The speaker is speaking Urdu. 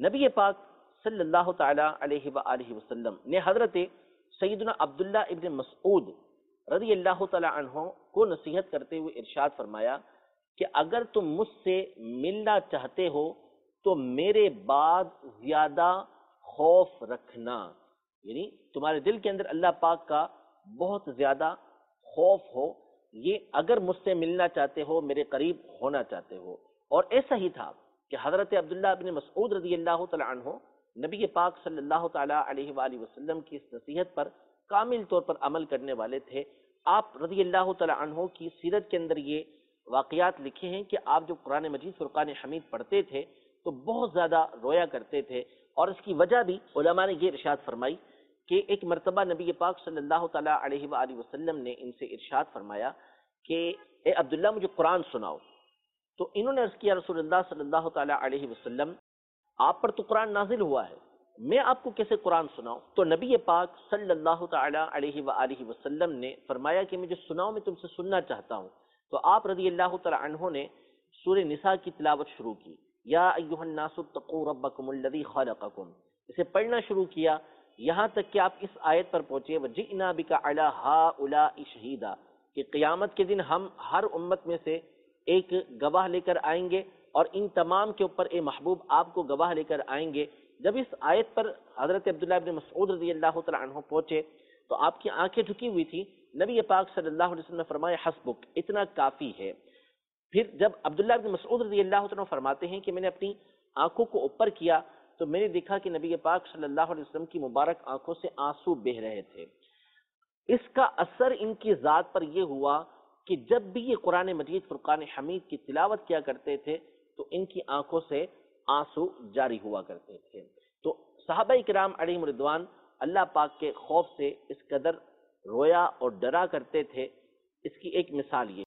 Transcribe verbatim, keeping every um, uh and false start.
نبی پاک صلی اللہ تعالی علیہ وآلہ وسلم نے حضرت سیدنا عبداللہ ابن مسعود رضی اللہ تعالی عنہ کو نصیحت کرتے ہوئے ارشاد فرمایا کہ اگر تم مجھ سے ملنا چاہتے ہو تو میرے بعد زیادہ خوف رکھنا، یعنی تمہارے دل کے اندر اللہ پاک کا بہت زیادہ خوف ہو، یہ اگر مجھ سے ملنا چاہتے ہو، میرے قریب ہونا چاہتے ہو۔ اور ایسا ہی تھا کہ حضرت عبداللہ ابن مسعود رضی اللہ تعالی عنہ نبی پاک صلی اللہ تعالی علیہ وآلہ وسلم کی اس نصیحت پر کامل طور پر عمل کرنے والے تھے۔ آپ رضی اللہ تعالی عنہ کی سیرت کے اندر یہ واقعات لکھے ہیں کہ آپ جو قرآن مجید فرقان حمید پڑھتے تھے تو بہت زیادہ رویا کرتے تھے، اور اس کی وجہ بھی علماء نے یہ ارشاد فرمائی کہ ایک مرتبہ نبی پاک صلی اللہ تعالی علیہ وآلہ وسلم نے ان سے ارشاد فرمایا کہ اے عبداللہ مجھے قرآن سناؤ، تو انہوں نے عرض کیا رسول اللہ صلی اللہ تعالی علیہ وسلم آپ پر تو قرآن نازل ہوا ہے، میں آپ کو کیسے قرآن سناؤں؟ تو نبی پاک صلی اللہ تعالی علیہ وآلہ وسلم نے فرمایا کہ مجھے سناؤ، میں تم سے سننا چاہتا ہوں۔ تو آپ رضی اللہ تعالی عنہ نے سورہ نساء کی تلاوت شروع کی، یا ایھا الناس اتقوا ربکم الذی خلقکم، اسے پڑھنا شروع کیا یہاں تک کہ آپ اس آیت پر پہنچے وجئنا بک علی ہؤلاء شہیدا، کہ قیامت کے دن ہم ہر امت میں سے ایک گواہ لے کر آئیں گے اور ان تمام کے اوپر اے محبوب آپ کو گواہ لے کر آئیں گے۔ جب اس آیت پر حضرت عبداللہ ابن مسعود رضی اللہ تعالی عنہ پہنچے تو آپ کی آنکھیں جھکی ہوئی تھی، نبی پاک صلی اللہ علیہ وسلم نے فرمایا حسبک، اتنا کافی ہے۔ پھر جب عبداللہ ابن مسعود رضی اللہ عنہ فرماتے ہیں کہ میں نے اپنی آنکھوں کو اوپر کیا تو میں نے دیکھا کہ نبی پاک صلی اللہ علیہ وسلم کی مبارک آنکھوں سے آنسو بہہ رہے تھے۔ اس کا اثر ان کی ذات پر یہ ہوا کہ جب بھی یہ قرآن مجید فرقان حمید کی تلاوت کیا کرتے تھے تو ان کی آنکھوں سے آنسو جاری ہوا کرتے تھے۔ تو صحابہ کرام علیہم رضوان اللہ پاک کے خوف سے اس قدر رویا اور ڈرا کرتے تھے، اس کی ایک مثال یہ